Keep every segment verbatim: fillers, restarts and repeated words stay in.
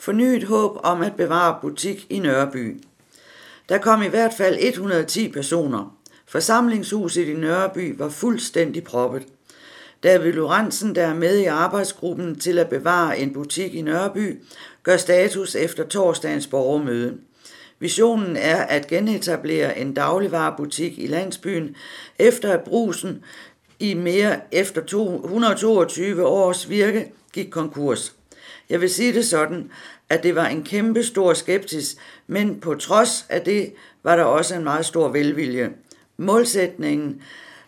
Fornyet håb om at bevare butik i Nørreby. Der kom i hvert fald et hundrede og ti personer. Forsamlingshuset i Nørreby var fuldstændig proppet. David Lorentzen, der er med i arbejdsgruppen til at bevare en butik i Nørreby, gør status efter torsdagens borgermøde. Visionen er at genetablere en dagligvarebutik i landsbyen, efter at Brugsen i mere efter et hundrede og toogtyve års virke gik konkurs. Jeg vil sige det sådan, at det var en kæmpe stor skepsis, men på trods af det var der også en meget stor velvilje. Målsætningen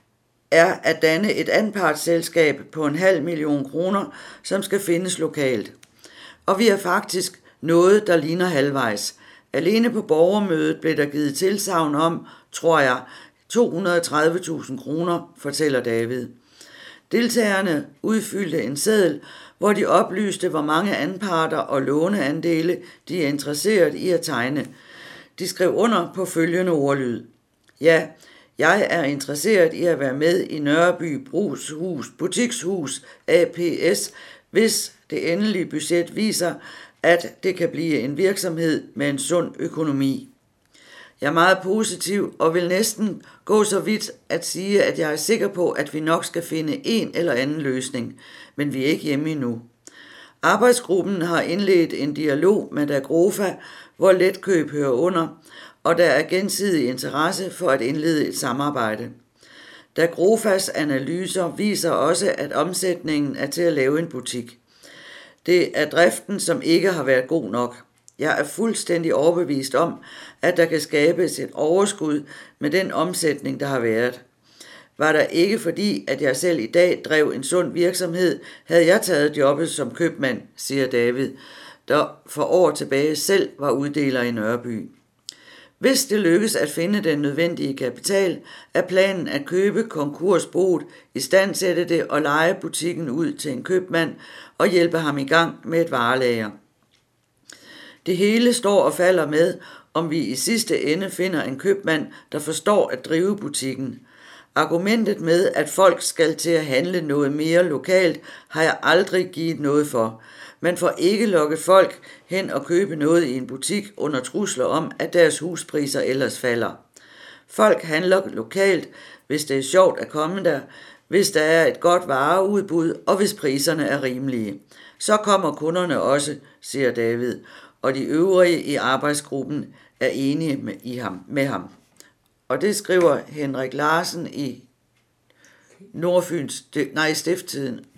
er at danne et anpartsselskab på en halv million kroner, som skal findes lokalt. Og vi er faktisk noget, der ligner halvvejs. Alene på borgermødet blev der givet tilsagn om, tror jeg, to hundrede og tredive tusind kroner, fortæller David. Deltagerne udfyldte en seddel, hvor de oplyste, hvor mange anparter og låneandele de er interesseret i at tegne. De skrev under på følgende ordlyd. Ja, jeg er interesseret i at være med i Nørreby Brugshus Butikshus A P S, hvis det endelige budget viser, at det kan blive en virksomhed med en sund økonomi. Jeg er meget positiv og vil næsten gå så vidt at sige, at jeg er sikker på, at vi nok skal finde en eller anden løsning, men vi er ikke hjemme endnu. Arbejdsgruppen har indledt en dialog med Dagrofa, hvor Letkøb hører under, og der er gensidig interesse for at indlede et samarbejde. Dagrofas analyser viser også, at omsætningen er til at lave en butik. Det er driften, som ikke har været god nok. Jeg er fuldstændig overbevist om, at der kan skabes et overskud med den omsætning, der har været. Var der ikke fordi, at jeg selv i dag drev en sund virksomhed, havde jeg taget jobbet som købmand, siger David, der for år tilbage selv var uddeler i Nørreby. Hvis det lykkes at finde den nødvendige kapital, er planen at købe konkursboet, istandsætte det og leje butikken ud til en købmand og hjælpe ham i gang med et varelager. Det hele står og falder med, om vi i sidste ende finder en købmand, der forstår at drive butikken. Argumentet med, at folk skal til at handle noget mere lokalt, har jeg aldrig givet noget for. Man får ikke lokket folk hen og købe noget i en butik under trusler om, at deres huspriser ellers falder. Folk handler lokalt, hvis det er sjovt at komme der, hvis der er et godt vareudbud og hvis priserne er rimelige. Så kommer kunderne også, siger David, og de øvrige i arbejdsgruppen er enige med, i ham, med ham. Og det skriver Henrik Larsen i Nordfyns, nej, Stifttiden